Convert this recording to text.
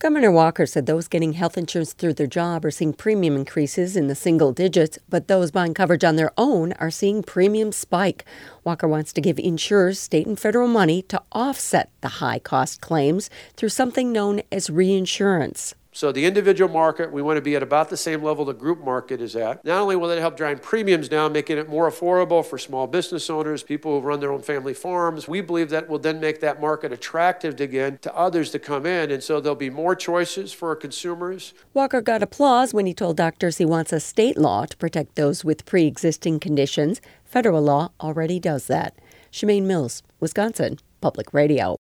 Governor Walker said those getting health insurance through their job are seeing premium increases in the single digits, but those buying coverage on their own are seeing premiums spike. Walker wants to give insurers state and federal money to offset the high-cost claims through something known as reinsurance. So the individual market, we want to be at about the same level the group market is at. Not only will it help drive premiums down, making it more affordable for small business owners, people who run their own family farms, we believe that will then make that market attractive again to others to come in. And so there'll be more choices for our consumers. Walker got applause when he told doctors he wants a state law to protect those with pre-existing conditions. Federal law already does that. Shemaine Mills, Wisconsin Public Radio.